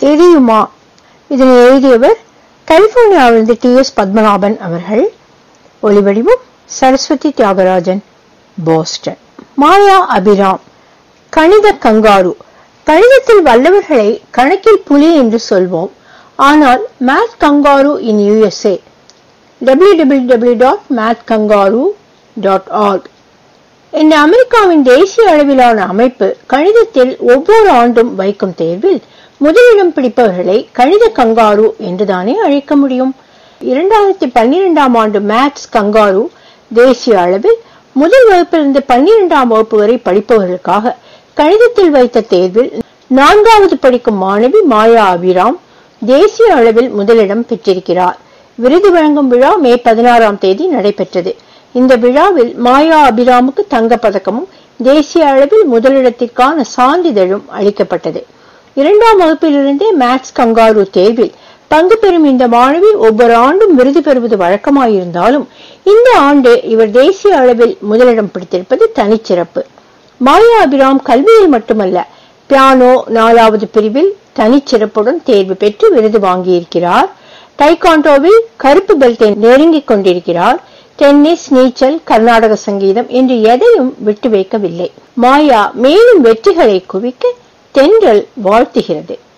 தெரியுமா? இதனை எழுதியவர் கலிபோர்னியாவிலிருந்து TS பத்மநாபன் அவர்கள். ஒலிவடிவம் சரஸ்வதி தியாகராஜன், போஸ்டன். மாயா அபிராம், கணித கங்காரு. கணிதத்தில் வல்லவர்களை கணக்கில் புலி என்று சொல்வோம். ஆனால் மேத் கங்காரு இன் USA www.mathkangaroo.org என்ற அமெரிக்காவின் தேசிய அளவிலான அமைப்பு கணிதத்தில் ஒவ்வொரு ஆண்டும் வைக்கும் தேர்வில் முதலிடம் பிடிப்பவர்களை கணித கங்காரு என்றுதானே அழைக்க முடியும். 2012ஆம் ஆண்டு மேத்ஸ் கங்காரு தேசிய அளவில் முதல் வகுப்பிலிருந்து 12ஆம் வகுப்பு வரை படிப்பவர்களுக்காக கணிதத்தில் வைத்த தேர்வில் 4வது படிக்கும் மாணவி மாயா அபிராம் தேசிய அளவில் முதலிடம் பெற்றிருக்கிறார். விருது வழங்கும் விழா மே 16ஆம் தேதி நடைபெற்றது. இந்த விழாவில் மாயா அபிராமுக்கு தங்க பதக்கமும் தேசிய அளவில் முதலிடத்திற்கான சான்றிதழும் அளிக்கப்பட்டது. 2ஆம் வகுப்பிலிருந்தே மேத்ஸ் கங்காரு தேர்வில் பங்கு பெறும் இந்த மாணவி ஒவ்வொரு ஆண்டும் விருது பெறுவது வழக்கமாயிருந்தாலும் இந்த ஆண்டு இவர் தேசிய அளவில் முதலிடம் பிடித்திருப்பது தனிச்சிறப்பு. மாயா அபிராம் கல்வியில் மட்டுமல்ல, பியானோ 4வது பிரிவில் தனிச்சிறப்புடன் தேர்வு பெற்று விருது வாங்கியிருக்கிறார். டைகாண்டோவில் கருப்பு பெல்ட்டை நெருங்கிக் கொண்டிருக்கிறார். டென்னிஸ், நீச்சல், கர்நாடக சங்கீதம் என்று எதையும் விட்டு வைக்கவில்லை. மாயா மேலும் வெற்றிகளை குவிக்க தென்றல் வாழ்த்துகிறது.